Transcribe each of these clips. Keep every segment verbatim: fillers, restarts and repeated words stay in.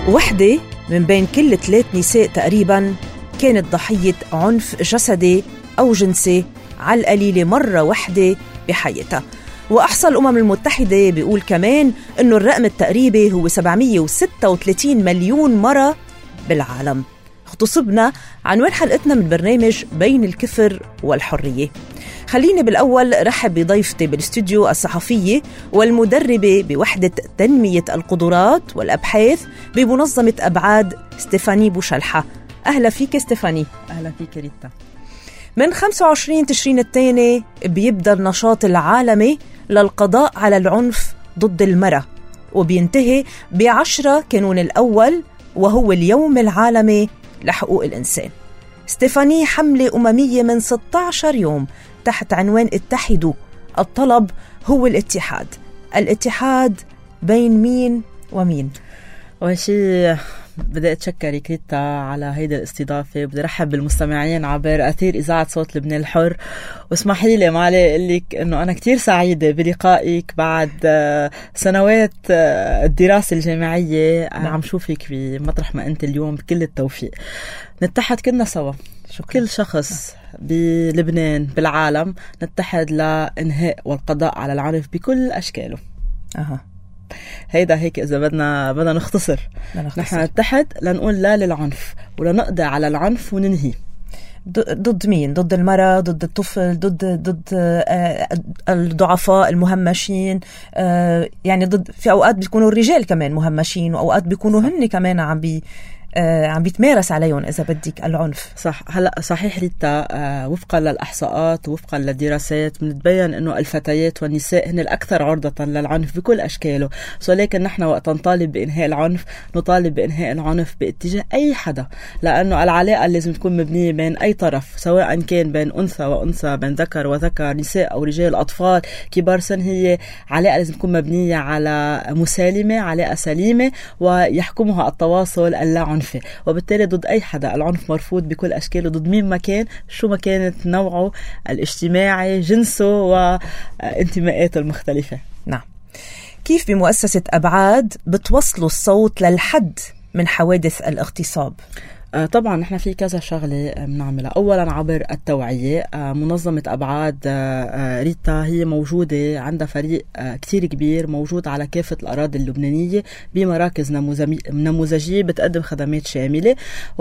وحدة من بين كل ثلاث نساء تقريباً كانت ضحية عنف جسدي أو جنسي على القليلة مرة واحدة بحياتها. وأحصى الأمم المتحدة بيقول كمان إنه الرقم التقريبي هو سبعمية وستة وثلاثين مليون مرة بالعالم. اغتصبنا عنوان حلقتنا من برنامج بين الكفر والحرية. خليني بالأول رحب بضيفتي بالاستوديو الصحفية والمدربة بوحدة تنمية القدرات والأبحاث بمنظمة أبعاد ستيفاني بوشلحة. أهلا فيك ستيفاني. أهلا فيك ريتا. من خمسة وعشرين تشرين الثاني بيبدأ النشاط العالمي للقضاء على العنف ضد المرأة، وبينتهي بعشرة كانون الأول وهو اليوم العالمي لحقوق الإنسان. ستيفاني حملة أممية من ستة عشر يوم تحت عنوان اتحدوا. الطلب هو الاتحاد. الاتحاد بين مين ومين؟ أول شيء بدي أتشكرك ريتا على هيدا الاستضافة، بدي أرحب بالمستمعين عبر أثير إذاعة صوت لبنان الحر. واسمحي لي معلي أقول لك إنه أنا كتير سعيدة بلقائك بعد سنوات الدراسة الجامعية. نعم. عم شوفك بمطرح ما أنت اليوم، بكل التوفيق. نتحد كلنا سوا، شكرا. كل شخص بلبنان بالعالم نتحد لإنهاء والقضاء على العنف بكل أشكاله. أها. هيدا هيك إذا بدنا بدنا نختصر. نحن نتحد لنقول لا للعنف ولنقضي على العنف وننهي. ضد مين؟ ضد المرأة، ضد الطفل، ضد ضد الضعفاء المهمشين، يعني ضد. في أوقات بيكونوا الرجال كمان مهمشين، وأوقات بيكونوا هن كمان عم بي آه عم بيتمارس عليهم إذا بدك العنف. صح. هلا صحيح ريتا، آه وفقا للإحصاءات ووفقا للدراسات بنتبين إنه الفتيات والنساء هن الأكثر عرضة للعنف بكل أشكاله. ولكن نحن وقت نطالب بإنهاء العنف نطالب بإنهاء العنف باتجاه أي حدا، لأنه العلاقة لازم تكون مبنية بين أي طرف، سواء كان بين أنثى وأنثى، بين ذكر وذكر، نساء أو رجال، أطفال، كبار سن. هي علاقة لازم تكون مبنية على مسالمة، علاقة سليمة، ويحكمها التواصل اللاعنف. وبالتالي ضد أي حدا العنف مرفوض بكل أشكاله، ضد مين ما كان، شو ما كانت نوعه الاجتماعي، جنسه وانتماءاته المختلفة. نعم. كيف بمؤسسة أبعاد بتوصلوا الصوت للحد من حوادث الاغتصاب؟ آه طبعا نحن في كذا شغلة بنعملها. أولا عبر التوعية. آه منظمة أبعاد آه ريتا هي موجودة، عندها فريق آه كتير كبير موجود على كافة الأراضي اللبنانية بمراكز نموذجية بتقدم خدمات شاملة،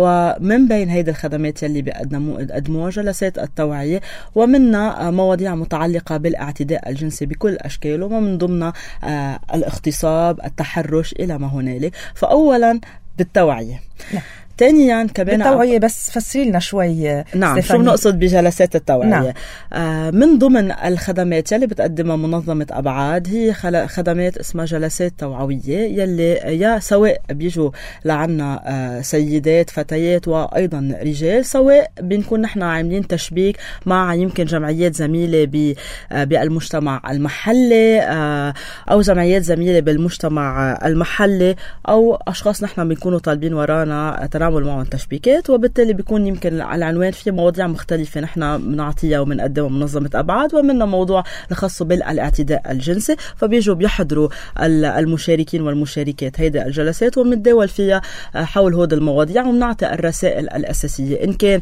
ومن بين هيدا الخدمات يلي بيقدموها جلسات التوعية، ومنها آه مواضيع متعلقة بالاعتداء الجنسي بكل أشكاله، ومن ضمنها آه الاغتصاب، التحرش، إلى ما هنالك. فأولا بالتوعية. نعم. ثانيا كمان بالتوعية، بس فسري لنا شوي. نعم، شو بنقصد بجلسات التوعية؟ نعم. آه من ضمن الخدمات يلي بتقدمها منظمة أبعاد هي خدمات اسمها جلسات توعوية، يلي يا سواء بيجوا لعنا آه سيدات، فتيات، وأيضا رجال، سواء بنكون نحن عاملين تشبيك مع يمكن جمعيات زميلة آه بالمجتمع المحلي، آه أو جمعيات زميلة بالمجتمع المحلي، أو أشخاص نحن بنكونوا طالبين ورانا نعمل معهم تشبيكات. وبالتالي بيكون يمكن على العنوان في مواضيع مختلفة نحن بنعطيها وبنقدمها منظمة أبعاد، ومنها موضوع الخاص بالاعتداء الجنسي. فبيجوا بيحضروا المشاركين والمشاركات هيدا الجلسات، وبنتداول فيها حول هود المواضيع، وبنعطي الرسائل الأساسية، إن كان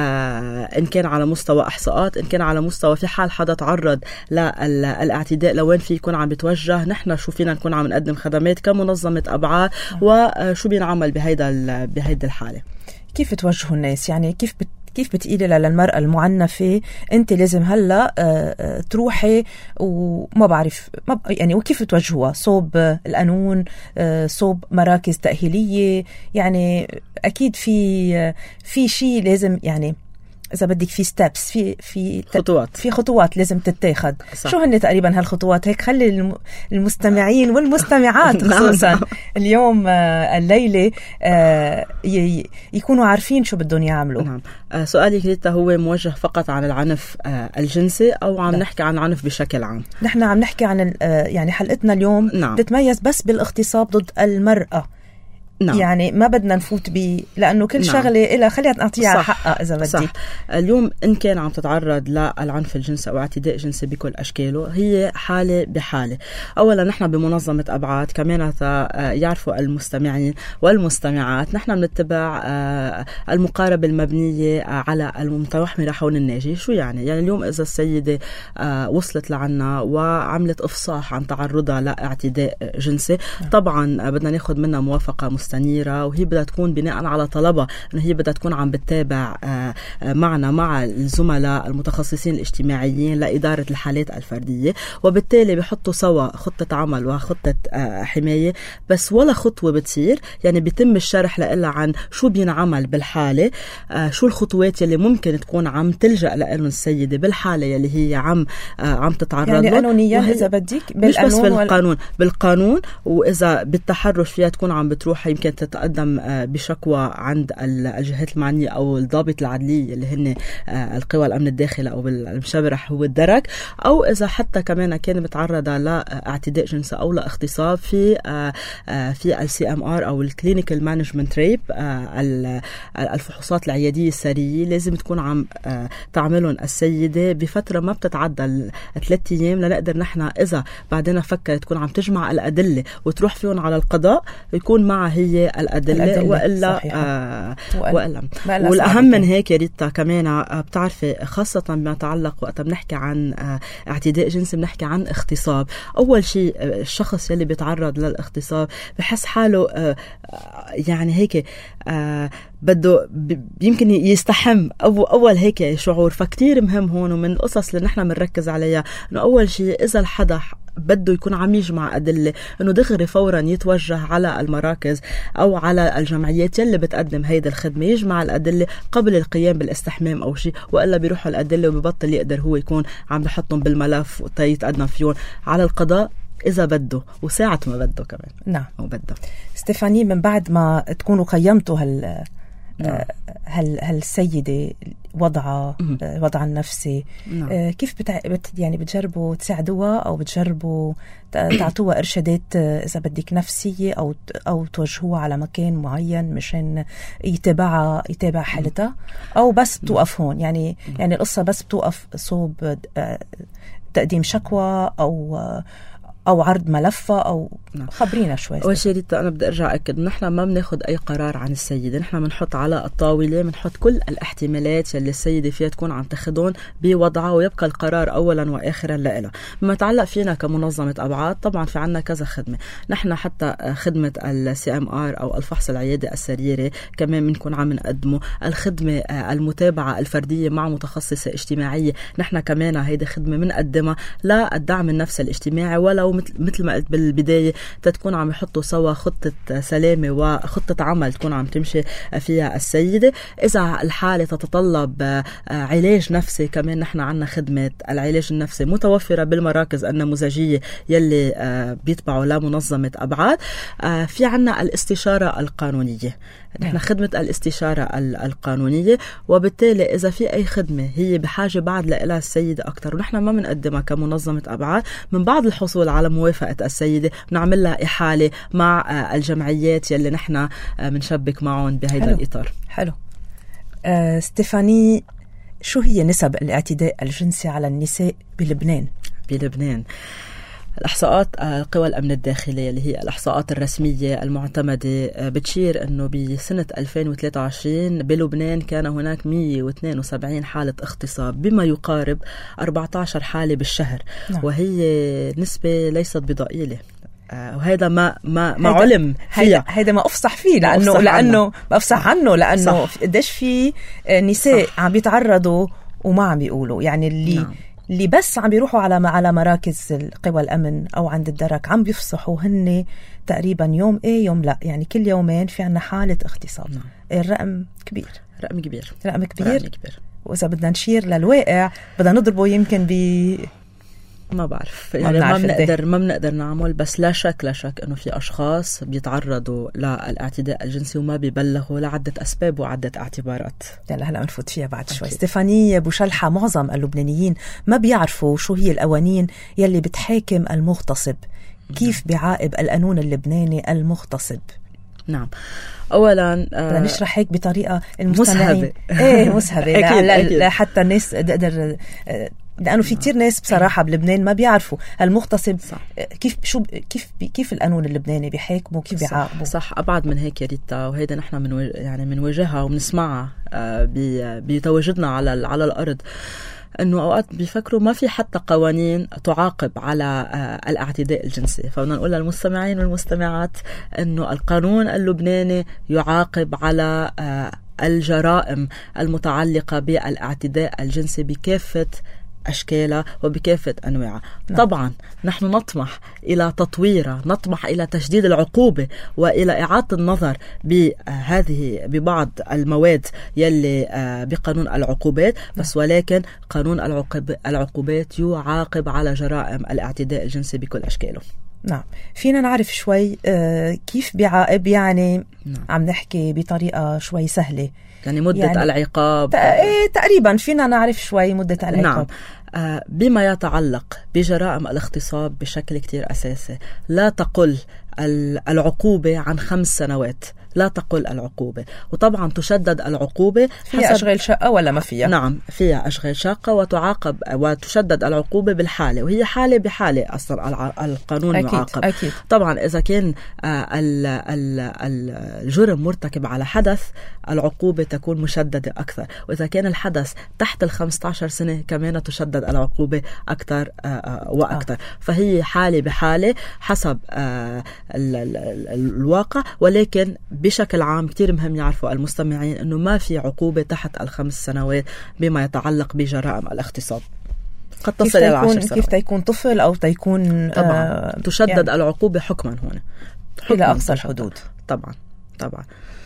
آه إن كان على مستوى إحصاءات، إن كان على مستوى في حال حدا تعرض للاعتداء لوين في يكون عم بتوجه، نحن شو فينا نكون عم نقدم خدمات كمنظمة أبعاد، وشو بينعمل بهيدا بهيدا الحالة. كيف توجهوا الناس؟ يعني كيف بت... كيف بتقيلي للمرأة المعنفة أنت لازم هلا آه تروحي وما بعرف ما ب... يعني وكيف توجهوها؟ صوب القانون، آه صوب مراكز تأهيلية؟ يعني أكيد في في شيء لازم، يعني إذا بدك في ستابس، في في خطوات في خطوات لازم تتاخد. صح. شو هن تقريبا هالخطوات؟ هيك خلي المستمعين والمستمعات خصوصا اليوم آه الليلة آه يكونوا عارفين شو بدهم يعملوا. نعم. آه سؤالي كريتا هو موجه فقط عن العنف آه الجنسي، أو عم لا. نحكي عن عنف بشكل عام؟ نحن عم نحكي عن آه يعني حلقتنا اليوم نعم. تتميز بس بالاغتصاب ضد المرأة. نعم. يعني ما بدنا نفوت به لأنه كل نعم. شغلة إلا خلينا نعطيها على حقها إذا بدي. صح. اليوم إن كان عم تتعرض للعنف الجنسي أو اعتداء جنسي بكل أشكاله هي حالة بحالة. أولا نحن بمنظمة أبعاد كمان يعرفوا المستمعين والمستمعات نحن بنتبع المقاربة المبنية على المتمحورة حول الناجي. شو يعني؟ يعني اليوم إذا السيدة وصلت لعنا وعملت إفصاح عن تعرضها لاعتداء جنسي طبعا بدنا ناخد منها موافقة مستنيرة وهي بدها تكون بناء على طلبها إنه هي بدها تكون عم بتتابع معنا مع الزملاء المتخصصين الاجتماعيين لإدارة الحالات الفردية، وبالتالي بيحطوا سوا خطة عمل وخطة حماية. بس ولا خطوة بتصير يعني بيتم الشرح لإلا عن شو بينعمل بالحالة، شو الخطوات اللي ممكن تكون عم تلجأ لهم السيدة بالحالة اللي هي عم عم تتعرض يعني قانونيا إذا بدك مش بس بالقانون بالقانون وإذا بالتحرش فيها تكون عم بتروح يمكن تتقدم بشكوى عند الجهات المعنية أو الضابط العدلي اللي هن القوى الأمن الداخلي أو بالمشبرح هو الدرك، أو إذا حتى كمان كان متعرضة لاعتداء جنسي أو لاغتصاب في في السي ام ار أو الكلينيكال مانجمنت ريب، الفحوصات العيادية السرية لازم تكون عم تعملهم السيدة بفترة ما بتتعدى ثلاثة أيام لنقدر نحن إذا بعدين فكر تكون عم تجمع الأدلة وتروح فيهم على القضاء يكون معها هي الأدلة, الأدلة. وإلا آه وإلا, وإلا. والأهم من هيك يا ريتا كمان بتعرفي خاصة بما يتعلق وقت بنحكي عن اعتداء جنسي بنحكي عن اغتصاب. أول شيء الشخص يلي بيتعرض للاغتصاب بحس حاله يعني هيك بده يمكن يستحم أو أول هيك شعور. فكتير مهم هون ومن القصص اللي نحن بنركز عليها إنه أول شيء إذا الحدا بده يكون عم يجمع أدلة إنه دغري فورا يتوجه على المراكز أو على الجمعيات يلي بتقدم هيدا الخدمة يجمع الأدلة قبل القيام بالاستحمام أو شيء، وإلا بيروحوا الأدلة وبيبطل يقدر هو يكون عم بحطهم بالملف ويتقدم فيهم على القضاء إذا بده وساعة ما بده كمان. نعم وبده. ستيفاني من بعد ما تكونوا قيمتوا هال نعم. هل هالسيدة وضعها وضعها النفسي نعم. كيف بتع... بت... يعني بتجربوا تساعدوها أو بتجربوا تعطوها إرشادات إذا بدك نفسية أو أو توجهوها على مكان معين مشان يتابعها يتابع حالتها، أو بس بتوقف هون يعني يعني القصة بس بتوقف صوب تقديم شكوى أو أو عرض ملفة أو نعم. خبرينا شوي. أول شيء أنا بدي أرجع أكد نحن ما بناخد أي قرار عن السيدة، نحن بنحط على الطاولة بنحط كل الاحتمالات اللي السيدة فيها تكون عم تاخدون بوضعها ويبقى القرار أولا وآخرا لها. بما يتعلق فينا كمنظمة أبعاد طبعا في عنا كذا خدمة، نحن حتى خدمة السي ام ار أو الفحص العيادي السريري كمان بنكون عم نقدمه، الخدمة المتابعة الفردية مع متخصصة اجتماعية نحن كمان هيدي خدمة بنقدمها للدعم النفسي الاجتماعي، ولو مثل ما قلت بالبداية تكون عم يحطوا سوا خطة سلامة وخطة عمل تكون عم تمشي فيها السيدة. إذا الحالة تتطلب علاج نفسي كمان نحن عنا خدمة العلاج النفسي متوفرة بالمراكز النموذجية يلي بيتبعوا لمنظمة أبعاد. في عنا الاستشارة القانونية، نحن خدمة الاستشارة القانونية، وبالتالي إذا في أي خدمة هي بحاجة بعد لإلها السيدة أكتر ونحن ما بنقدمها كمنظمة أبعاد، من بعد الحصول على موافقة السيدة نعمل لها إحالة مع الجمعيات يلي نحن بنشبك معهم بهذا حلو. الإطار. حلو. آه، ستيفاني، شو هي نسب الاعتداء الجنسي على النساء بلبنان؟ بلبنان الإحصاءات القوى الأمن الداخلية اللي هي الإحصاءات الرسمية المعتمدة بتشير أنه بسنة ألفين وثلاثة وعشرين بلبنان كان هناك مئة واثنين وسبعين حالة اغتصاب بما يقارب أربعة عشر حالة بالشهر. نعم. وهي نسبة ليست بضئيلة، وهذا ما ما ما علم فيها، هذا ما أفصح فيه لأنه ما لأنه ما أفصح عنه لأنه قديش في نساء صح. عم بيتعرضوا وما عم بيقولوا، يعني اللي نعم. اللي بس عم بيروحوا على على مراكز القوى الأمن أو عند الدرك عم بيفصحوا هن تقريبا يوم إيه يوم لا، يعني كل يومين في عنا حالة اغتصاب. نعم. الرقم كبير رقم كبير رقم كبير, رقم كبير. وإذا بدنا نشير للواقع بدنا نضربه يمكن ب ما بعرف يعني ما بنقدر ما بنقدر نعمل، بس لا شك لا شك انه في اشخاص بيتعرضوا للاعتداء الجنسي وما بيبلغوا لعده اسباب وعده اعتبارات. يلا هلا بنفوت فيها بعد شوي. ستيفاني بوشلحة، معظم اللبنانيين ما بيعرفوا شو هي القوانين يلي بتحاكم المغتصب، كيف بيعاقب القانون اللبناني المغتصب؟ نعم. أولا بدنا نشرح هيك بطريقة المستمعين مسهبة ايه مسهبة لا لا لا حتى الناس تقدر، لأنه في كتير ناس بصراحة بلبنان ما بيعرفوا المغتصب صح. كيف شو كيف كيف القانون اللبناني بيحاكموا كيف بيعاقبوا. صح. أبعد من هيك يا ريتا، وهيدا نحن من يعني بنواجهها وبنسمعها بتواجدنا على على الأرض، أنه أوقات بيفكروا ما في حتى قوانين تعاقب على الاعتداء الجنسي. فبدنا نقول للمستمعين والمستمعات أنه القانون اللبناني يعاقب على الجرائم المتعلقة بالاعتداء الجنسي بكافة أشكالها وبكافة أنواعها. نعم. طبعا نحن نطمح إلى تطويرها، نطمح إلى تشديد العقوبة وإلى إعادة النظر بهذه ببعض المواد يلي بقانون العقوبات. بس ولكن قانون العقوبات يعاقب على جرائم الاعتداء الجنسي بكل أشكاله. نعم. فينا نعرف شوي كيف بيعاقب؟ يعني نعم. عم نحكي بطريقة شوي سهلة، يعني مدة يعني العقاب تقريبا فينا نعرف شوي مدة العقاب. نعم. آه بما يتعلق بجرائم الاغتصاب بشكل كتير أساسي لا تقل العقوبة عن خمس سنوات، لا تقل العقوبة. وطبعا تشدد العقوبة. فيها أشغال شقة ولا ما فيها؟ نعم فيها أشغال شقة، وتعاقب وتشدد العقوبة بالحالة، وهي حالة بحالة أصلا القانون أكيد يعاقب. أكيد. طبعا إذا كان الجرم مرتكب على حدث العقوبة تكون مشددة أكثر، وإذا كان الحدث تحت الخمسة عشر سنة كمان تشدد العقوبة أكثر وأكثر. آه. فهي حالة بحالة حسب الواقع. ولكن بشكل عام كتير مهم يعرفوا المستمعين أنه ما في عقوبة تحت الخمس سنوات بما يتعلق بجرائم الاغتصاب. قد تصل إلى عشر سنوات. كيف تيكون طفل أو تيكون طبعا آه تشدد يعني العقوبة حكما هنا إلى أقصى الحدود. طبعا طبعا.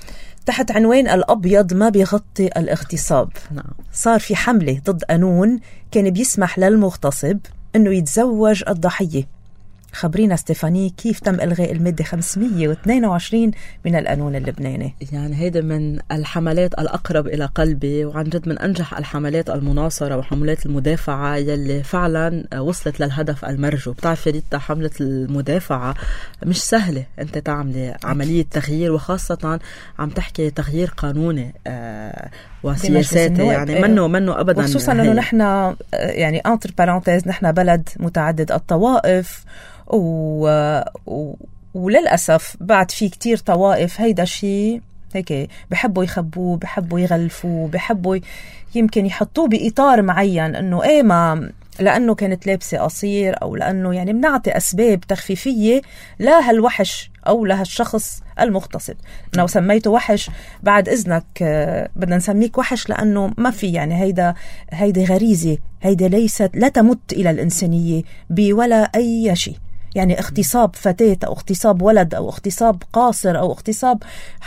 تحت عنوان الأبيض ما بيغطي الاغتصاب. نعم. صار في حملة ضد قانون كان بيسمح للمغتصب أنه يتزوج الضحية. خبرينا ستيفاني كيف تم إلغاء المادة خمسمية واثنين وعشرين من القانون اللبناني؟ يعني هيدا من الحملات الأقرب إلى قلبي، وعن جد من أنجح الحملات المناصرة وحملات المدافعة يلي فعلا وصلت للهدف المرجو. بتعرفي ريتا حملة المدافعة مش سهلة أنت تعملي عملية تغيير، وخاصة عم تحكي تغيير قانوني آه وسياسات، يعني منه منه أبدا. وخصوصا أنه نحن يعني انتر بارانتيز نحن بلد متعدد الطوائف، و... و... وللأسف بعد في كتير طوائف هيدا شيء هيك بحبوا يخبوه، بحبوا يغلفوه، بحبوا يمكن يحطوه بإطار معين أنه إيه ما لأنه كانت لابسة قصير أو لأنه يعني بنعطي أسباب تخفيفية لهالوحش أو لهالشخص المغتصب. لو سميته وحش بعد إذنك بدنا نسميك وحش لأنه ما في يعني هيدا هيدا غريزة، هيدا ليست لا تمت إلى الإنسانية بولا أي شيء. يعني اغتصاب فتاة أو اغتصاب ولد أو اغتصاب قاصر أو اغتصاب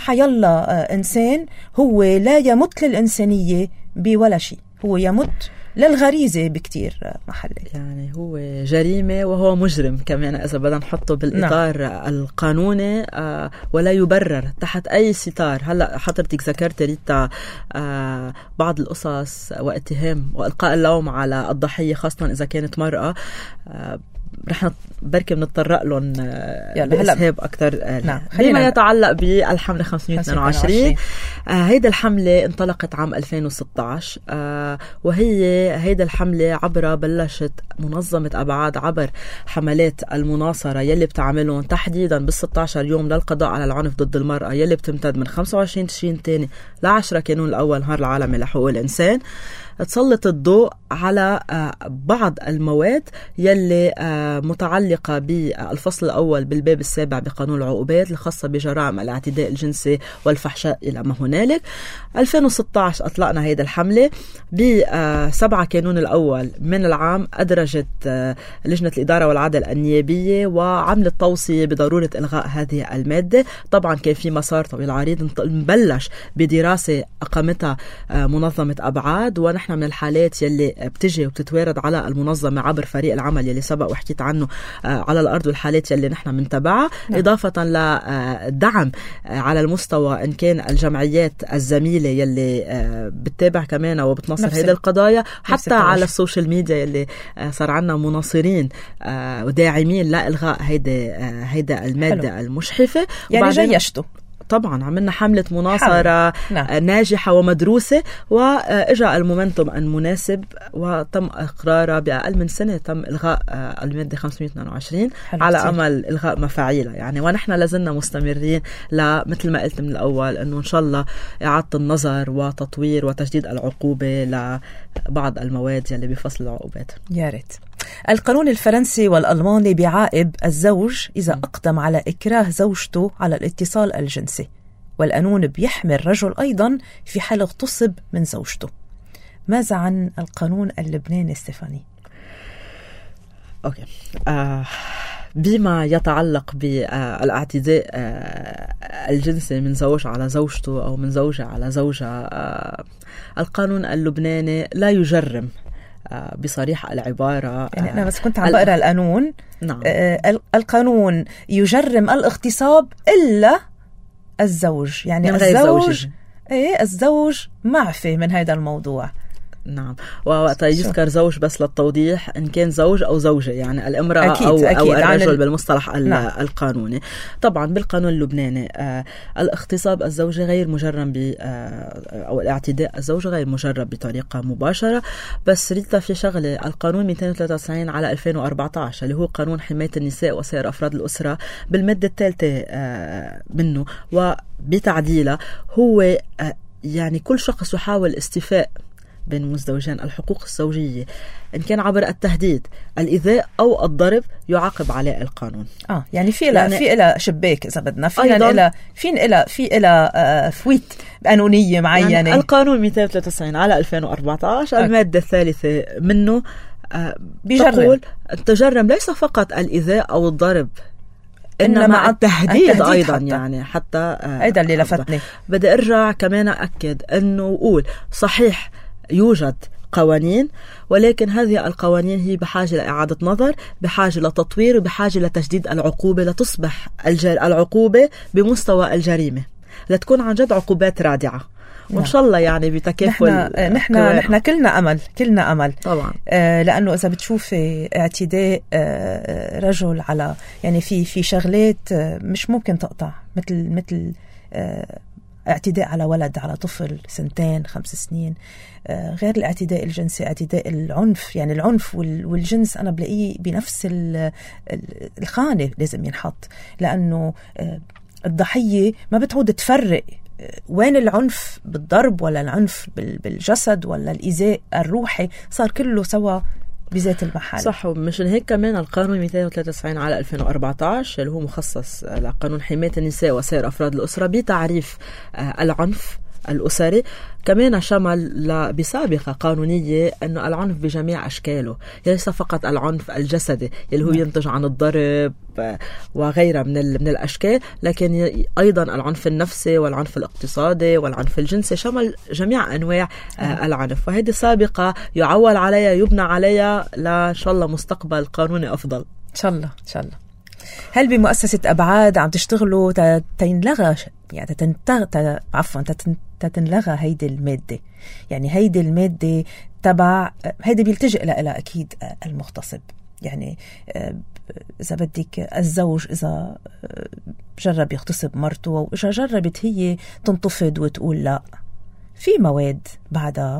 حيالله إنسان هو لا يمت للإنسانية بولا شيء، هو يمت للغريزة بكتير محلات. يعني هو جريمة وهو مجرم كمان إذا بدنا نحطه بالإطار نعم. القانوني آه ولا يبرر تحت أي ستار. هلأ حضرتك ذكرت ريتا آه بعض القصص واتهام وإلقاء اللوم على الضحية خاصة إذا كانت مرأة. آه رح بركي بنتطرق لهم بإسهاب أكتر. نعم. بما يتعلق بالحملة خمسمية واثنين وعشرين آه هيدا الحملة انطلقت عام ألفين وستة عشر آه وهي هيدا الحملة عبر بلشت منظمة أبعاد عبر حملات المناصرة يلي بتعملهم تحديدا بالستة عشر يوم للقضاء على العنف ضد المرأة يلي بتمتد من خمسة وعشرين تشرين تاني لعشرة كانون الأول نهار العالمي لحقوق الإنسان. تسلط الضوء على بعض المواد يلي متعلقة بالفصل الأول بالباب السابع بقانون العقوبات الخاصة بجرائم الاعتداء الجنسي والفحشاء إلى ما هنالك. ألفين وستة عشر أطلقنا هيدا الحملة بسبعة كانون الأول من العام. أدرجت لجنة الإدارة والعدل النيابية وعملت توصية بضرورة إلغاء هذه المادة. طبعا كان في مسار طويل عريض نبلش بدراسة أقامتها منظمة أبعاد، ونحن من الحالات يلي بتجي وبتتوارد على المنظمة عبر فريق العمل يلي سبق وحكيت عنه على الأرض والحالات يلي نحن منتبعها. نعم. إضافة لدعم على المستوى إن كان الجمعيات الزميلة يلي بتتابع كمان وبتنصر هيدا القضايا، حتى على السوشيال ميديا يلي صار عنا مناصرين وداعمين لإلغاء هيدا هيدا المادة حلو. المشحفة. يعني جيشته طبعا عملنا حملة مناصرة نعم. ناجحة ومدروسة، وإجا المومنتوم المناسب وتم إقرارها بأقل من سنة. تم إلغاء المادة خمسمية واثنين وعشرين على أمل إلغاء مفاعيلها يعني، ونحن لازلنا مستمرين لمثل ما قلت من الأول أنه إن شاء الله إعادة النظر وتطوير وتجديد العقوبة لبعض المواد يلي بفصل العقوبات. يا ريت. القانون الفرنسي والألماني بيعاقب الزوج إذا أقدم على إكراه زوجته على الاتصال الجنسي، والقانون بيحمي الرجل أيضا في حال اغتصب من زوجته. ماذا عن القانون اللبناني ستيفاني؟ أوكي. آه بما يتعلق بالاعتداء الجنسي من زوج على زوجته أو من زوجة على زوجة، القانون اللبناني لا يجرم بصريح العبارة. يعني أنا بس كنت عم بقرأ القانون. نعم. القانون يجرم الاغتصاب إلا الزوج، يعني الزوج ايه الزوج معفي من هذا الموضوع. نعم. ووقتها يذكر زوج بس للتوضيح إن كان زوج أو زوجة، يعني الامرأة أكيد أو, أكيد أو الرجل ال... بالمصطلح نعم. القانوني. طبعا بالقانون اللبناني آه الاغتصاب الزوجي غير مجرم ب آه أو الاعتداء الزوجي غير مجرم بطريقة مباشرة. بس ريتا في شغلة، القانون مئتين وثلاثة وتسعين على ألفين وأربعة عشر اللي هو قانون حماية النساء وسائر أفراد الأسرة بالمادة الثالثة آه منه وبتعديله، هو آه يعني كل شخص يحاول استيفاء بين مزدوجين الحقوق الزوجية إن كان عبر التهديد، الإيذاء أو الضرب يعاقب عليه القانون. آه يعني في إلى يعني في إلى شباك إذا بدنا، فينا إلى فين إلى في إلى آه فويت قانونية معينة. يعني القانون مئتين وثلاثة وتسعين على ألفين وأربعة عشر المادة الثالثة منه آه تقول تجرم ليس فقط الإيذاء أو الضرب إنما, إنما التهديد, التهديد أيضا حتى. يعني حتى آه أيضا اللي لفتني بدي أرجع كمان أكد أنه أقول صحيح يوجد قوانين، ولكن هذه القوانين هي بحاجة لإعادة نظر، بحاجة لتطوير، وبحاجة لتجديد العقوبة لتصبح العقوبة بمستوى الجريمة، لتكون عن جد عقوبات رادعة. وإن شاء الله يعني بتكافل. نحن نحن, نحن كلنا أمل كلنا أمل طبعا. آه لأنه إذا بتشوف اعتداء آه رجل على يعني في في شغلات آه مش ممكن تقطع، مثل مثل آه اعتداء على ولد، على طفل سنتين خمس سنين، آه غير الاعتداء الجنسي، اعتداء العنف. يعني العنف والجنس أنا بلاقيه بنفس الخانة لازم ينحط، لأنه آه الضحية ما بتعود تفرق وين العنف بالضرب ولا العنف بالجسد ولا الإيذاء الروحي، صار كله سوا بذات المحل. صح. ومشان هيك كمان القانون مئتين وثلاثة وتسعين على ألفين وأربعة عشر اللي هو مخصص لقانون حماية النساء وسائر أفراد الأسرة بتعريف العنف الأسري كمان شمل بسابقة قانونية أنه العنف بجميع أشكاله، ليس فقط العنف الجسدي اللي هو ينتج عن الضرب وغيرها من من الأشكال، لكن أيضا العنف النفسي والعنف الاقتصادي والعنف الجنسي، شمل جميع أنواع العنف. وهذه سابقة يعول عليها يبنى عليها لإن شاء الله مستقبل قانوني أفضل إن شاء الله إن شاء الله. هل بمؤسسة أبعاد عم تشتغلوا تنلغى يعني تنتغ عفوا تتنلغى هيدي المادة؟ يعني هيدي المادة تبع هيدي بيلتجئ لها أكيد المغتصب. يعني إذا بدك الزوج إذا جرب يغتصب مرته وإذا جربت هي تنتفض وتقول لا، في مواد بعدها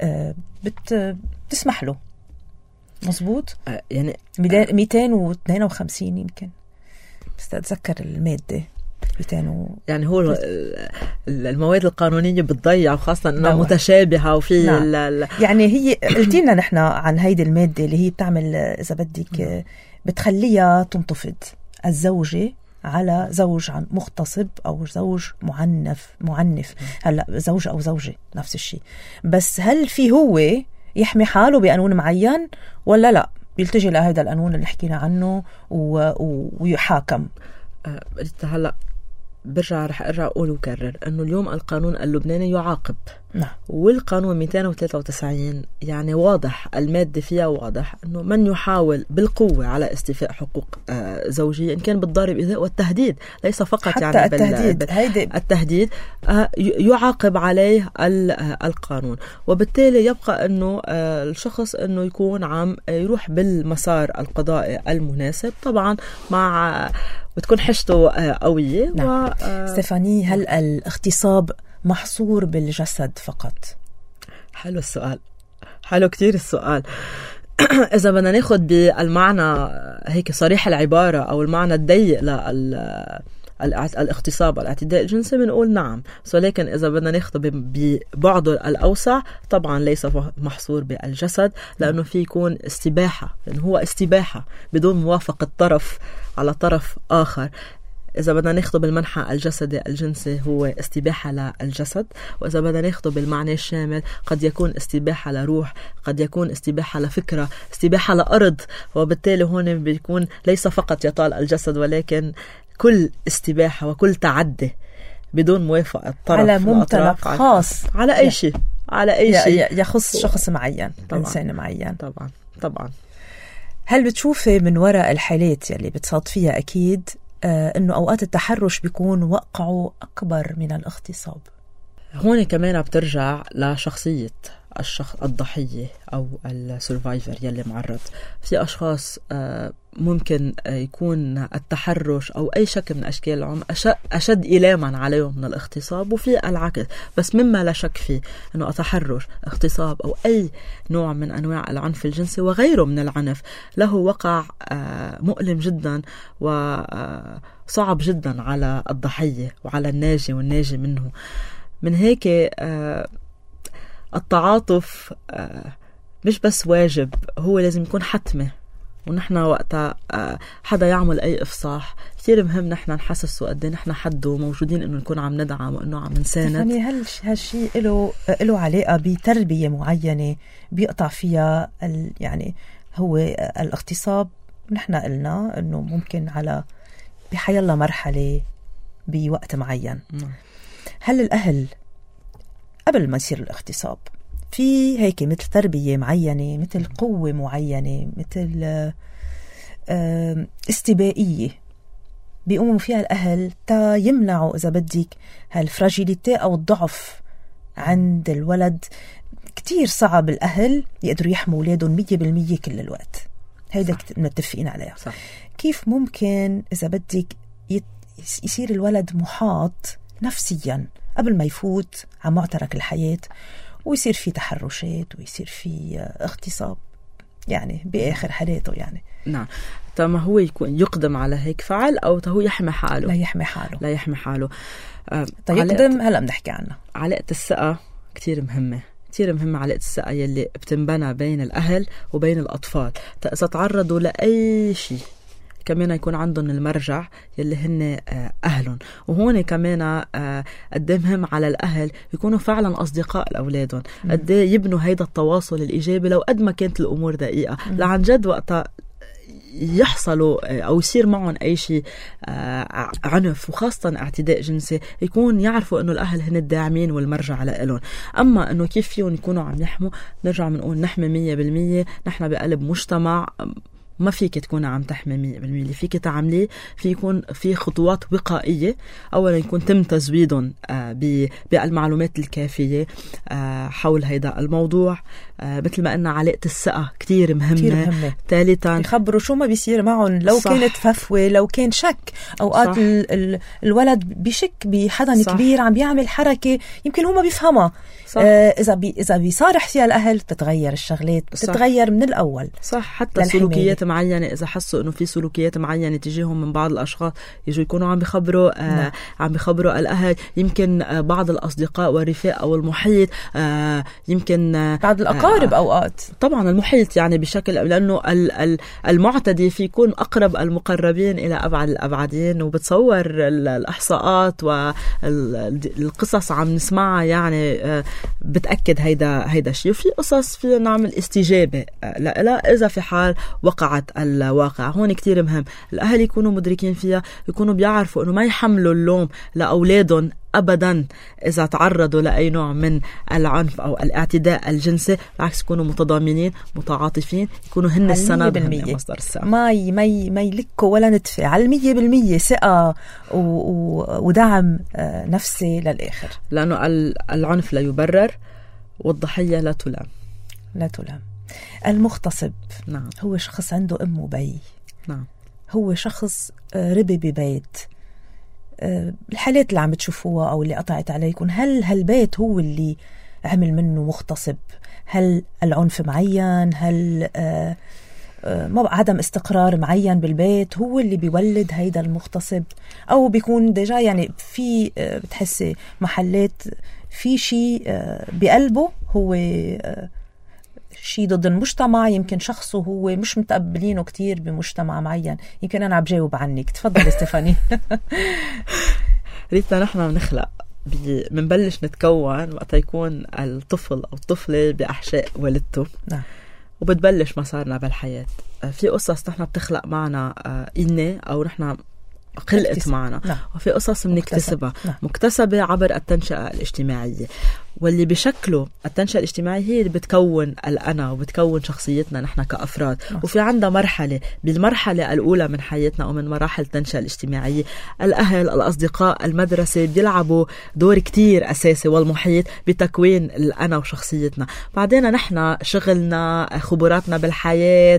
بتسمح له. مظبوط. يعني مئتين واثنين وخمسين يمكن بس أتذكر المادة مئتين و... يعني هو المواد القانونية بتضيع، وخاصة أنها متشابهة وفي نعم. ال... ال... يعني هي قلتينا نحن عن هيدي المادة اللي هي بتعمل إذا بدك بتخليها تنتفض الزوجة على زوج مغتصب أو زوج معنف معنف هلا زوج أو زوجة نفس الشيء. بس هل في هو يحمي حاله بقانون معين ولا لا بيلتجي لهذا القانون اللي حكينا عنه و... و... ويحاكم؟ أه هلا برجع رح ارجع اقول وكرر انه اليوم القانون اللبناني يعاقب. نعم. والقانون مئتين وثلاثة وتسعين يعني واضح المادة فيها واضح انه من يحاول بالقوة على استيفاء حقوق آه زوجية ان كان بالضرب إيذاء والتهديد، ليس فقط حتى يعني التهديد بال... هيدي... التهديد آه يعاقب عليه القانون. وبالتالي يبقى انه آه الشخص انه يكون عم يروح بالمسار القضائي المناسب، طبعا مع بتكون حشته قوية. نعم. و... ستيفاني، هل الاغتصاب محصور بالجسد فقط؟ حلو السؤال، حلو كتير السؤال. إذا بدنا ناخد بالمعنى هيك صريح العبارة أو المعنى الضيق لل الاغتصاب والاعتداء الجنسي بنقول نعم، ولكن إذا بدنا ناخده ببعضه الأوسع طبعا ليس محصور بالجسد، لأنه في يكون استباحة، لأنه هو استباحة بدون موافقة طرف على طرف آخر. إذا بدنا ناخده بالمنحى الجسدي الجنسي هو استباحة للجسد، وإذا بدنا ناخده بالمعنى الشامل قد يكون استباحة لروح، قد يكون استباحة لفكرة، استباحة لأرض، وبالتالي هون بيكون ليس فقط يطال الجسد ولكن كل استباحة وكل تعدي بدون موافقة طرف على ممتلك خاص، على أي شيء، على أي شيء يخص شخص معين، إنسان معين. طبعا طبعا. هل بتشوفي من وراء الحالات يلي بتصادفيها أكيد آه إنه أوقات التحرش بيكون وقعه أكبر من الاغتصاب؟ هون كمان بترجع لشخصية الشخص الضحية أو السرفايفر يلي معرض. في أشخاص ممكن يكون التحرش أو أي شكل من أشكال العنف أشد إيلاما عليهم من الاغتصاب، وفي العكس. بس مما لا شك فيه أنه التحرش، اغتصاب أو أي نوع من أنواع العنف الجنسي وغيره من العنف له وقع مؤلم جدا وصعب جدا على الضحية وعلى الناجي والناجي منه. من هيك التعاطف مش بس واجب، هو لازم يكون حتمي. ونحن وقتها حدا يعمل أي إفصاح كتير مهم نحن نحسسه قد نحن حده موجودين، إنه نكون عم ندعم وإنه عم نساند. يعني هل هالشيء له له علاقة بتربية معينة بيقطع فيها ال يعني هو الاغتصاب؟ نحن قلنا إنه ممكن على بحيالله مرحلة بوقت معين. هل الأهل قبل ما يصير الاغتصاب في هيك مثل تربية معينة، مثل قوة معينة، مثل استبائية بيقوموا فيها الأهل تا يمنعوا إذا بدك هالفراجيليتي أو الضعف عند الولد؟ كتير صعب الأهل يقدروا يحموا أولادهم مية بالمية كل الوقت، هيدا متفقين عليها. صح. كيف ممكن إذا بدك يصير الولد محاط نفسيا قبل ما يفوت على معترك الحياة ويصير في تحرشات ويصير في اغتصاب يعني بآخر حياته؟ يعني نعم. ما هو يكون يقدم على هيك فعل أو هو يحمي حاله؟ لا يحمي حاله. لا يحمي حاله. آه طيب يقدم هلأ بنحكي عنها. علاقة الثقة كتير مهمة، كتير مهمة علاقة الثقة يلي بتنبنى بين الأهل وبين الأطفال. إذا تعرضوا لأي شيء كمان يكون عندهم المرجع يلي هن أهلهم. وهون كمان قد مهم على الأهل يكونوا فعلا أصدقاء لأولادهم، قد يبنوا هيدا التواصل الإيجابي لو قد ما كانت الأمور دقيقة، لعن جد وقتها يحصلوا أو يصير معهم أي شيء عنف وخاصة اعتداء جنسي يكون يعرفوا أنه الأهل هن الداعمين والمرجع لهم. أما أنه كيف فيهم يكونوا عم يحموا، نرجع منقول نحمي مية بالمية. نحن بقلب مجتمع ما فيك تكون عم تحمي مية بالمية، اللي فيك تعمليه في يكون في خطوات وقائية. أولا يكون تم تزويدهم بالمعلومات الكافية حول هيدا الموضوع، مثل ما قلنا علاقة الثقة كتير مهمة. مهمة. ثالثا يخبروا شو ما بيصير معهم، لو صح. كانت ففوة، لو كان شك أوقات ال الولد بشك بحدا كبير عم بيعمل حركة يمكن هو ما بيفهمها. آه إذا بي إذا بيصارح فيها الأهل بتتغير الشغلات، بتتغير من الأول. صح. حتى سلوكيات معينة إذا حسوا إنه في سلوكيات معينة تجيهم من بعض الأشخاص يجوا يكونوا عم بيخبروا آه نعم. عم بيخبروا الأهل. يمكن آه بعض الأصدقاء والرفاق أو المحيط، آه يمكن آه بعض الأقارب آه أوقات. طبعا المحيط يعني بشكل، لأنه المعتدي في يكون أقرب المقربين إلى أبعد الأبعدين. وبتصور الإحصاءات والقصص عم نسمعها يعني آه بتأكد هيدا هيدا الشيء. وفي قصص فينا نعمل استجابة لا لا إذا في حال وقعت الواقع. هون كتير مهم الأهل يكونوا مدركين فيها، يكونوا بيعرفوا إنه ما يحملوا اللوم لأولادهم أبدا إذا تعرضوا لأي نوع من العنف أو الاعتداء الجنسي. بالعكس يكونوا متضامنين متعاطفين، يكونوا هن السند وهن مصدر الثقة. ما ي... ما ي... ما يلكوا ولا ندفع على المية بالمية ثقة و... و... ودعم نفسي للآخر، لأنه العنف لا يبرر والضحية لا تلام. لا تلام. المغتصب نعم. هو شخص عنده أم وبي. نعم. هو شخص ربي ببيت، الحالات اللي عم بتشوفوها أو اللي قطعت عليكم، هل هالبيت هو اللي عمل منه مغتصب؟ هل العنف معين؟ هل آه ما عدم استقرار معين بالبيت هو اللي بيولد هيدا المغتصب؟ أو بيكون ديجا يعني في آه بتحسي محلات في شيء آه بقلبه هو آه شيء ضد المجتمع، يمكن شخصه هو مش متقبلينه كتير بمجتمع معين. يمكن أنا عم بجاوب عنك، تفضل ستيفاني. ريتا، نحن بنخلق بنبلش نتكون وقت يكون الطفل أو الطفلة بأحشاء والدته. نعم. وبتبلش مسارنا بالحياة. في قصص نحن بتخلق معنا إني أو نحن خلقت معنا. نعم. وفي قصص بنكتسبها نعم. مكتسبة عبر التنشئة الاجتماعية، واللي بشكله التنشئة الاجتماعية هي اللي بتكون الأنا وبتكون شخصيتنا نحن كأفراد. نعم. وفي عندها مرحلة، بالمرحلة الأولى من حياتنا أو من مراحل التنشئة الاجتماعية، الأهل، الأصدقاء، المدرسة بيلعبوا دور كتير أساسي، والمحيط بتكوين الأنا وشخصيتنا. بعدين نحن شغلنا، خبراتنا بالحياة،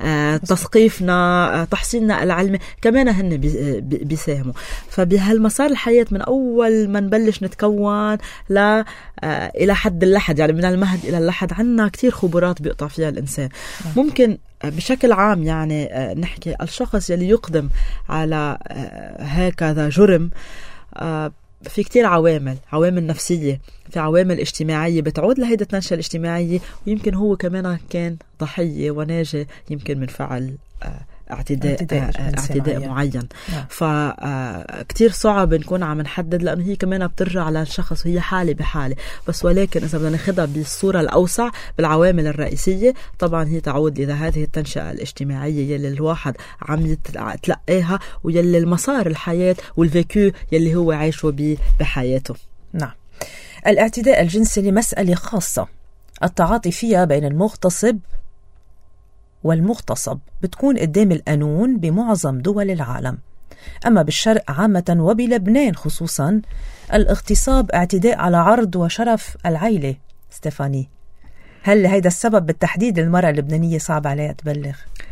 تثقيفنا، تحصيلنا العلمي كمان هن بيساهموا. فبهالمسار الحياة من أول ما نبلش نتكون ل إلى حد اللحد، يعني من المهد إلى اللحد، عنا كتير خبرات بيقطع فيها الإنسان. ممكن بشكل عام يعني نحكي الشخص يلي يقدم على هكذا جرم في كتير عوامل، عوامل نفسية، في عوامل اجتماعية بتعود لهيدا التنشئة الاجتماعية، ويمكن هو كمان كان ضحية وناجي يمكن من فعل اعتداء اعتداء, اعتداء معين, معين. نعم. فكتير صعب نكون عم نحدد، لأنه هي كمان بترجع للشخص، وهي حالة بحالة بس. ولكن إذا بدنا ناخدها بالصورة الأوسع بالعوامل الرئيسية، طبعا هي تعود إلى هذه التنشئة الاجتماعية يلي الواحد عم يتلقاها، ويلي المسار الحياة والفيكو يلي هو عايشه بحياته. نعم. الاعتداء الجنسي لمسألة خاصة التعاطي فيها بين المغتصب والمغتصب بتكون قدام القانون بمعظم دول العالم. أما بالشرق عامة وبلبنان خصوصا، الاغتصاب اعتداء على عرض وشرف العائلة. ستيفاني، هل هيدا السبب بالتحديد المرأة اللبنانية صعب عليها تبلغ؟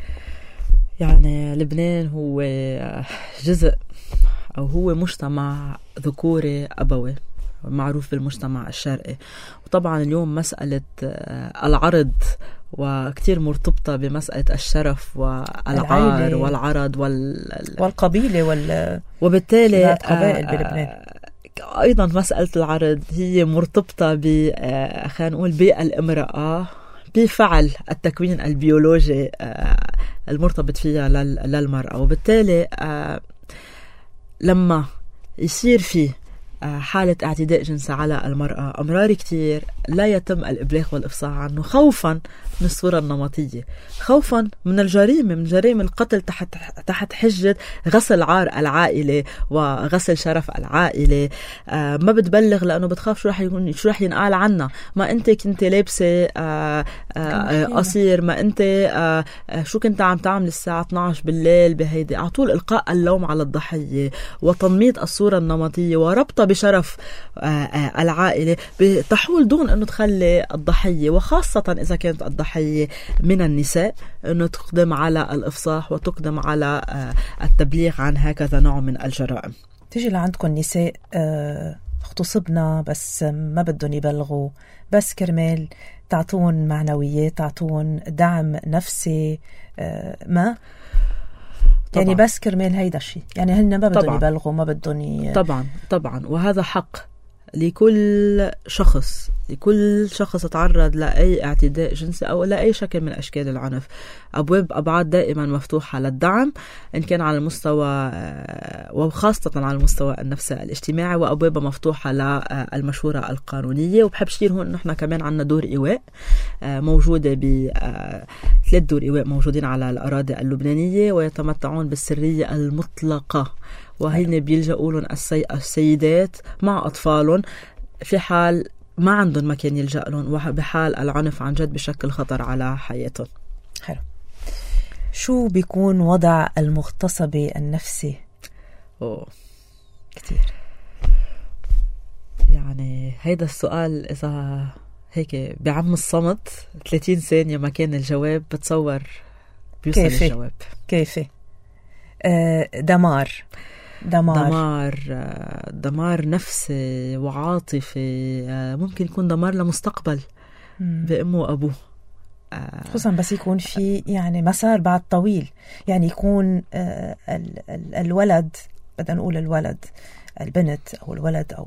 يعني لبنان هو جزء أو هو مجتمع ذكوري أبوي معروف بالمجتمع الشرقي، وطبعا اليوم مسألة العرض وكتير مرتبطة بمسألة الشرف والعار والعرض وال... والقبيلة وال... وبالتالي قبائل بلبنان. أيضا مسألة العرض هي مرتبطة ب خلينا نقول بالامرأة بفعل التكوين البيولوجي المرتبط فيها للمرأة. وبالتالي لما يصير فيه حالة اعتداء جنسي على المرأة، أمرار كتير لا يتم الإبلاغ والإفصاح عنه، خوفا من الصورة النمطية، خوفا من الجريمة، من جريمة القتل تحت تحت حجة غسل عار العائلة وغسل شرف العائلة. آه ما بتبلغ لأنه بتخاف شو رح يكون، شو رح ينقال عنا. ما أنت كنت لابسة آه آه قصير، ما أنت آه شو كنت عم تعمل الساعة اثني عشر بالليل بهيدي. على طول إلقاء اللوم على الضحية وتنميط الصورة النمطية وربطة بشرف العائلة تحول دون أنه تخلي الضحية، وخاصة إذا كانت الضحية من النساء، أنه تقدم على الإفصاح وتقدم على التبليغ عن هكذا نوع من الجرائم. تيجي لعندكم نساء اغتصبنا بس ما بدهم يبلغوا، بس كرمال تعطون معنويات، تعطون دعم نفسي، ما طبعاً. يعني بس كرمال هيدا الشيء، يعني هن ما بدهم يبلغوا، ما بدهم ي... طبعا طبعا وهذا حق لكل شخص، لكل شخص تعرض لأي اعتداء جنسي أو لأي شكل من أشكال العنف. أبواب أبعاد دائما مفتوحة للدعم، إن كان على المستوى وخاصة على المستوى النفسي الاجتماعي، وأبواب مفتوحة للمشورة القانونية. وبحب شير هون إنه إحنا كمان عنا دور إيواء موجودة ب ثلاث دور إيواء موجودين على الأراضي اللبنانية، ويتمتعون بالسرية المطلقة، وهن بيلجأوا لهم السيدات مع أطفالهم في حال ما عندهم مكان يلجأ لهم، وبحال العنف عن جد بشكل خطر على حياتهم. حلو. شو بيكون وضع المغتصبة النفسي؟ أوه. كتير. يعني هيدا السؤال إذا هيك بعم الصمت ثلاثين ثانية مكان الجواب، بتصور بيوصل كيفي. الجواب كيفي دمار دمار دمار دمار نفسي وعاطفي، ممكن يكون دمار لمستقبل بأمه وأبوه، خصوصا بس يكون في يعني مسار بعد طويل، يعني يكون ال ال الولد، بدنا نقول الولد البنت أو الولد أو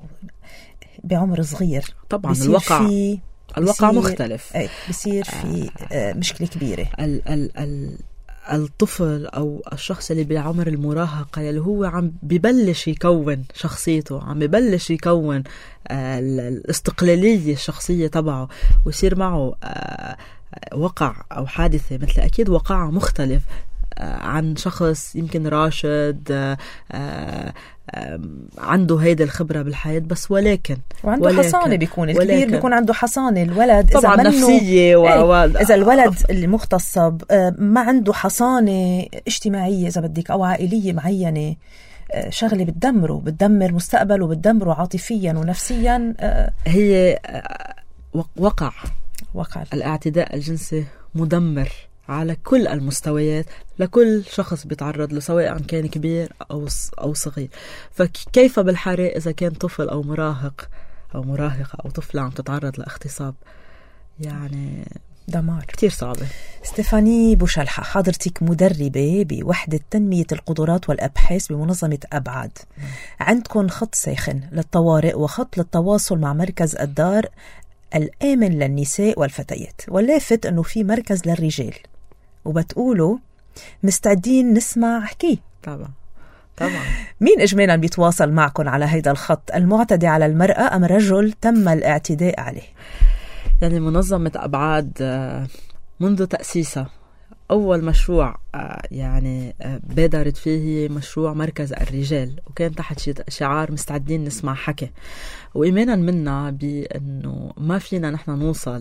بعمر صغير، طبعا الواقع في الواقع مختلف، ايه بصير في آه مشكلة كبيرة. ال ال ال الطفل أو الشخص اللي بعمر المراهقة اللي هو عم ببلش يكون شخصيته، عم ببلش يكون آه الاستقلالية الشخصية تبعه، ويصير معه آه وقع أو حادثة مثل أكيد وقع مختلف عن شخص يمكن راشد آآ آآ عنده هيدا الخبرة بالحياة، بس ولكن وعنده ولكن حصانة، بيكون الكبير بيكون عنده حصانة. الولد طبعا إذا نفسية و... و... إذا الولد اللي مغتصب ما عنده حصانة اجتماعية إذا بدك أو عائلية معينة، شغلة بتدمره، بتدمر مستقبله، بتدمره عاطفيا ونفسيا. هي وقع وقع الاعتداء الجنسي مدمر على كل المستويات لكل شخص بيتعرض له، سواء كان كبير أو أو صغير. فكيف بالحالة إذا كان طفل أو مراهق أو مراهقة أو طفلة عم تتعرض لاغتصاب؟ يعني دمار كتير صعبة. ستيفاني بوشلحة، حضرتك مدربة بوحدة تنمية القدرات والأبحاث بمنظمة أبعاد. م. عندكم خط ساخن للطوارئ وخط للتواصل مع مركز الدار الآمن للنساء والفتيات، واللافت أنه في مركز للرجال، وبتقولوا مستعدين نسمع حكي. طبعا طبعا. مين إجمالا بيتواصل معكم على هيدا الخط؟ المعتدي على المرأة أم رجل تم الاعتداء عليه؟ يعني منظمة أبعاد منذ تأسيسها أول مشروع يعني بادرت فيه مشروع مركز الرجال، وكان تحت شعار مستعدين نسمع حكي، وإيمانا منا بأنه ما فينا نحن نوصل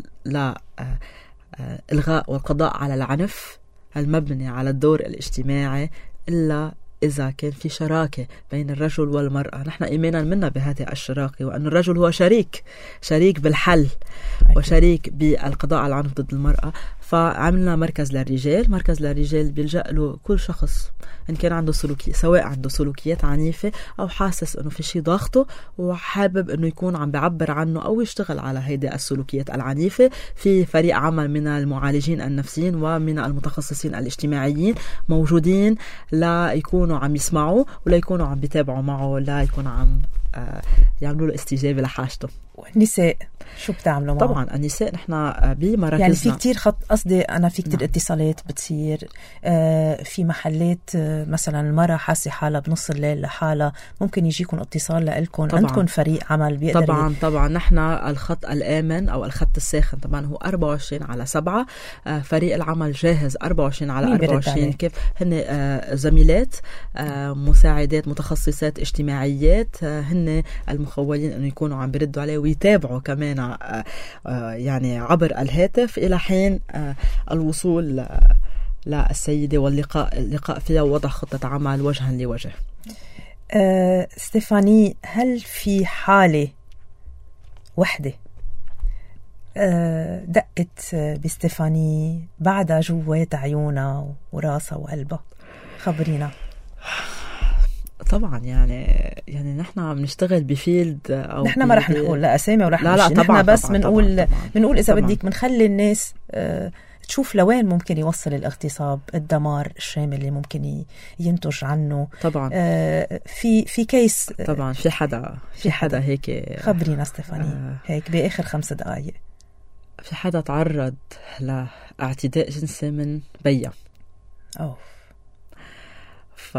لإلغاء والقضاء على العنف المبني على الدور الاجتماعي إلا إذا كان في شراكة بين الرجل والمرأة. نحن إيمانا منا بهذه الشراكة، وأن الرجل هو شريك شريك بالحل وشريك بالقضاء على العنف ضد المرأة. فعملنا مركز للرجال. مركز للرجال بيلجأ له كل شخص إن كان عنده سلوكي، سواء عنده سلوكيات عنيفة أو حاسس إنه في شيء ضاغطه وحابب إنه يكون عم بيعبر عنه أو يشتغل على هيدا السلوكيات العنيفة. في فريق عمل من المعالجين النفسيين ومن المتخصصين الاجتماعيين موجودين لا يكونوا عم يسمعوا ولا يكونوا عم بيتابعوا معه، لا يكونوا عم يعملوا له استجابة لحاجته. والنساء شو بتعملوا معه؟ طبعا النساء نحن بمراكزنا يعني في كتير خط، قصدي أنا في كتير نعم. اتصالات بتصير آه في محلات آه مثلا المرأة حاسة حالة بنص الليل لحالة، ممكن يجيكم اتصال لإلكم؟ عندكم فريق عمل بيقدر؟ طبعا طبعا نحن الخط الآمن أو الخط الساخن طبعا هو أربعة وعشرين على سبعة. آه فريق العمل جاهز أربعة وعشرين على أربعة وعشرين. كيف هن آه زميلات آه مساعدات متخصصات اجتماعيات، آه هن المخولين أنه يكونوا عم بيردوا عليه ويتابعوا كمان آه آه يعني عبر الهاتف إلى حين آه الوصول للسيدة واللقاء اللقاء فيها ووضع خطة عمل وجها لوجه. أه ستيفاني، هل في حالة وحدة أه دقت بستيفاني بعدها جوات عيونها وراسها وقلبها؟ خبرينا. طبعا يعني يعني نحن عم نشتغل بفيلد او نحن ما رح نقول لا اسامي ولا رح لا لا نحن بس بنقول بنقول اذا طبعاً. بدك بنخلي الناس أه تشوف لوين ممكن يوصل الاغتصاب، الدمار الشامل اللي ممكن ينتج عنه. طبعا آه في في كيس طبعا في حدا في حدا هيك. خبرينا ستيفاني آه هيك باخر خمس دقائق. في حدا تعرض لاعتداء جنسي من بيا. اوه ف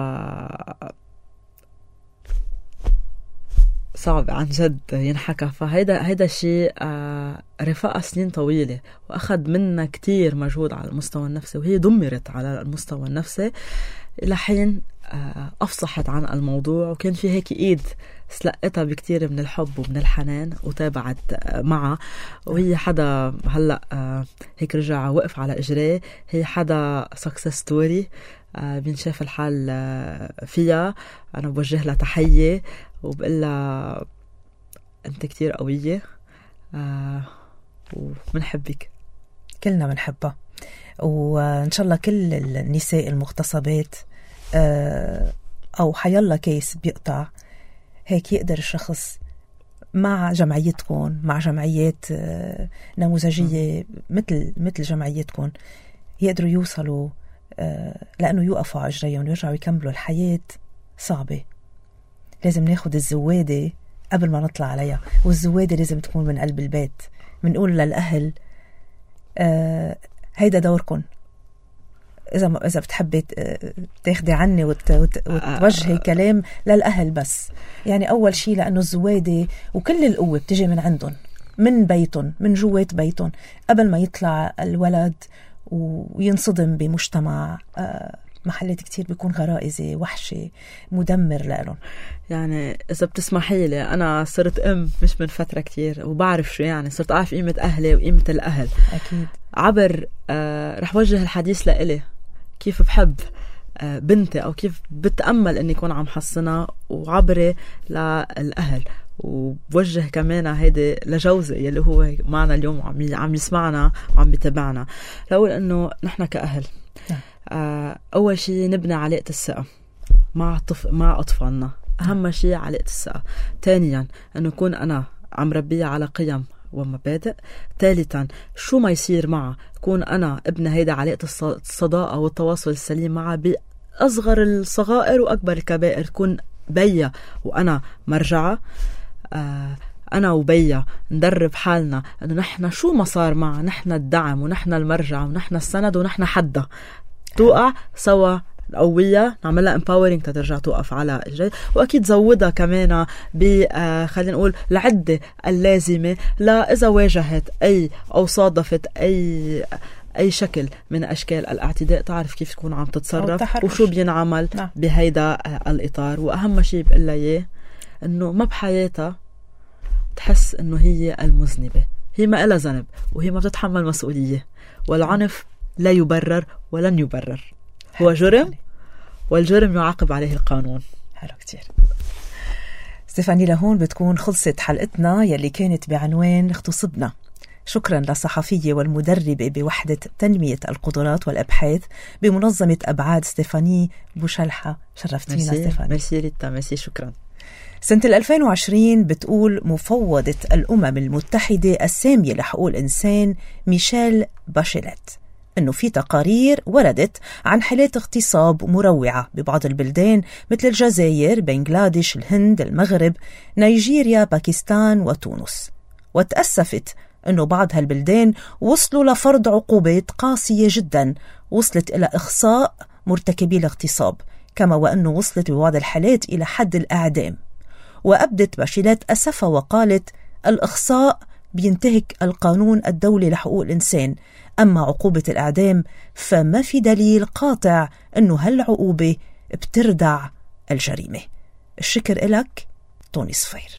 صعب عن جد ينحكى. فهيدا هيدا الشيء آه رفاقة سنين طويلة وأخذ منا كتير مجهود على المستوى النفسي، وهي دمرت على المستوى النفسي إلى حين آه أفصحت عن الموضوع، وكان في هيك إيد سلقتها بكتير من الحب ومن الحنان وتابعت آه معها. وهي حدا هلأ آه هيك رجع وقف على إجريه. هي حدا success story آه بنشاف الحال آه فيها. أنا بوجه لها تحية وبقول لها أنت كتير قوية آه ومنحبك. كلنا منحبها، وإن شاء الله كل النساء المغتصبات أو حيالله كيس بيقطع، هيك يقدر الشخص مع جمعيتكم، مع جمعيات نموذجية مثل مثل جمعيتكم، يقدروا يوصلوا لأنه يوقفوا على أجريهم ويرجعوا يكملوا الحياة. صعبة، لازم ناخد الزوادة قبل ما نطلع عليها، والزوادة لازم تكون من قلب البيت. منقول للأهل آه هيدا دوركم، إذا ما إذا بتحبي تاخدي عني وت... وت... وتوجهي كلام للأهل بس. يعني أول شيء لأنه الزوادة وكل القوة بتجي من عندهم، من بيتهم، من جوات بيتهم، قبل ما يطلع الولد وينصدم بمجتمع آه محلات كتير بيكون غرائزي وحشي مدمر لهم. يعني إذا بتسمحي لي، أنا صرت أم مش من فترة كتير وبعرف شو يعني، صرت أعرف قيمة أهلي وقيمة الأهل. أكيد. عبر آه رح وجه الحديث لإلي، كيف بحب آه بنتي أو كيف بتأمل أني يكون عم حصنها، وعبري للأهل، وبوجه كمان هيدي لجوزي يلي هو معنا اليوم عم عم يسمعنا وعم بيتابعنا. لأقول أنه نحن كأهل آه أول شيء نبني علاقة الثقة مع طف... مع أطفالنا، أهم شيء علاقة الثقة. ثانيا أنه يكون أنا عم ربيها على قيم ومبادئ. ثالثا شو ما يصير معها كون أنا ابن هيدا علاقة الصداقة والتواصل السليم معها بأصغر الصغائر وأكبر الكبائر، تكون بيا وأنا مرجعة. آه أنا وبيا ندرب حالنا أنه نحن شو ما صار معها نحن الدعم ونحن المرجع ونحن السند ونحن حدا توقع سوا قوية، نعملها empowering تترجع توقف على الجد. وأكيد زودها كمان ب آه خلينا نقول العدة اللازمة لا إذا واجهت أي أو صادفت أي أي شكل من أشكال الاعتداء تعرف كيف تكون عم تتصرف وشو بينعمل نعم. بهيدا آه الإطار. وأهم شيء بقلها إياه إنه ما بحياتها تحس إنه هي المذنبة، هي ما إلها ذنب وهي ما بتتحمل مسؤولية، والعنف لا يبرر ولن يبرر، هو جرم والجرم يعاقب عليه القانون. حلو كتير. ستيفاني، لهون بتكون خلصت حلقتنا يلي كانت بعنوان اغتصبنا. شكرا للصحفية والمدربة بوحدة تنمية القدرات والأبحاث بمنظمة أبعاد ستيفاني بوشلحة. شرفتينا ستيفاني. ميرسي ريتا. ميرسي. شكرا. سنة ألفين وعشرين بتقول مفوضة الأمم المتحدة السامية لحقوق الإنسان ميشيل باشيلت أنه في تقارير وردت عن حالات اغتصاب مروعة ببعض البلدان مثل الجزائر، بنغلاديش، الهند، المغرب، نيجيريا، باكستان وتونس. وتأسفت أنه بعض هالبلدان وصلوا لفرض عقوبات قاسية جدا وصلت إلى إخصاء مرتكبي الاغتصاب، كما وأنه وصلت ببعض الحالات إلى حد الإعدام. وأبدت باشيلات أسفة وقالت الإخصاء بينتهك القانون الدولي لحقوق الإنسان، أما عقوبة الإعدام فما في دليل قاطع أنه هالعقوبة بتردع الجريمة. الشكر إلك طوني صفير.